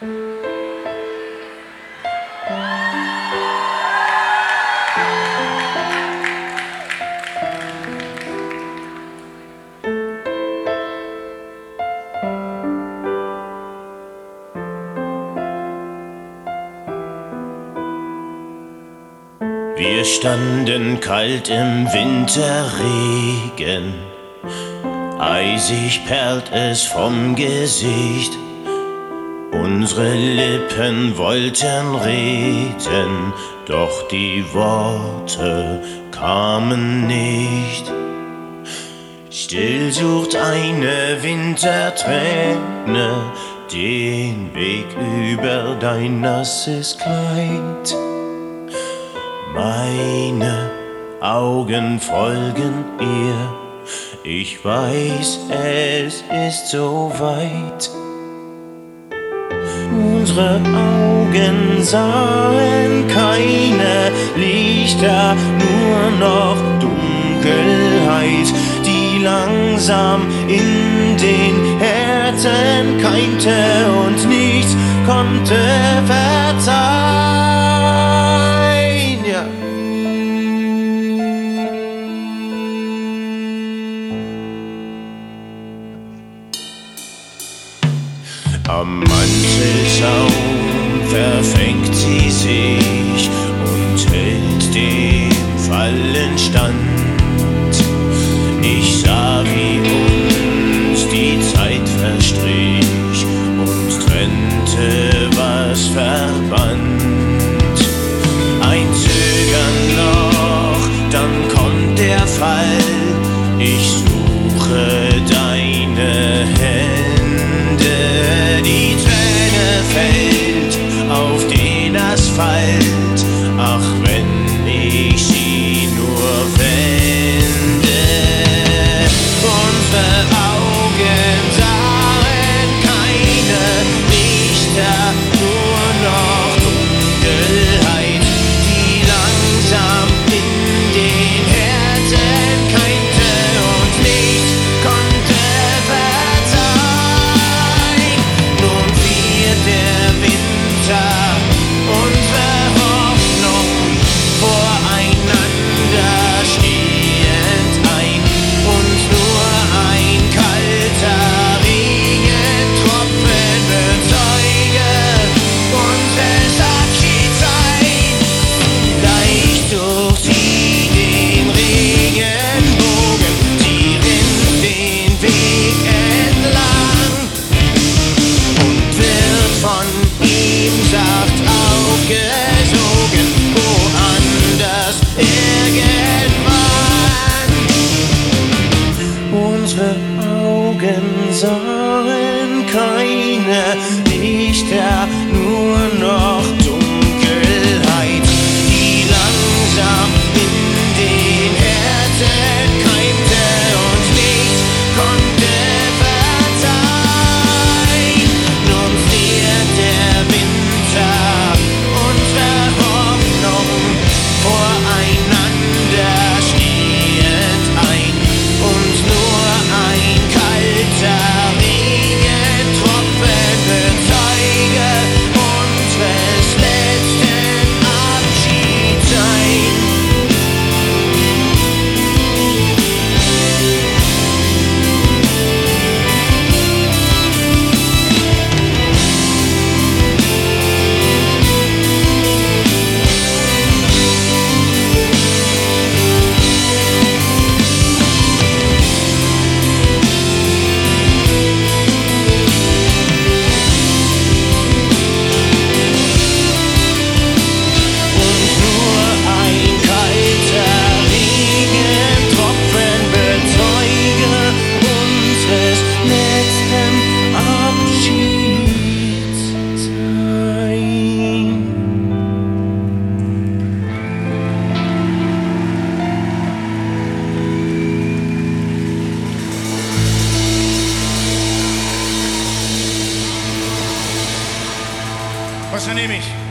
Wir standen kalt im Winterregen, eisig perlt es vom Gesicht. Unsere Lippen wollten reden, doch die Worte kamen nicht. Still sucht eine Winterträne den Weg über dein nasses Kleid. Meine Augen folgen ihr, ich weiß, es ist so weit. Unsere Augen sahen keine Lichter, nur noch Dunkelheit, die langsam in den Herzen keimte und nichts konnte verzeihen. Ja. Am Mantelsaum verfängt sie sich und hält dem Fallen stand. Ich sah, wie uns die Zeit verstrich und trennte, was verband. Ein Zögern noch, dann kommt der Fall. Ich suche deine Hände. Die Träne fällt auf den Asphalt, ach, wenn ich sie nur wende. Unsere Augen sahen keine Lichter, nur noch Dunkelheit, die langsam in den Herzen keimte und nichts konnte verzeihen. Nun friert der Winter unsere Hoffnung voreinander stehend ein und nur ein kalter Regentropfen bezeuge unseres Abschieds sein. Vielleicht sucht sie den Regenbogen, sie rennt den Weg entlang und wird von ihm sacht aufgesogen, woanders irgendwann. Unsere Augen sahen keine Lichter, nur noch Dunkelheit, die langsam in den Herzen keimte und nichts konnte verzeihen. Nun friert der Winter unsere Hoffnung voreinander stehend ein und nur ein kalter Regentropfen bezeuge unseres letzten Abschieds sein. Und nur ein kalter Regentropfen bezeuge unseres letzten Abschieds sein. Was nehme ich?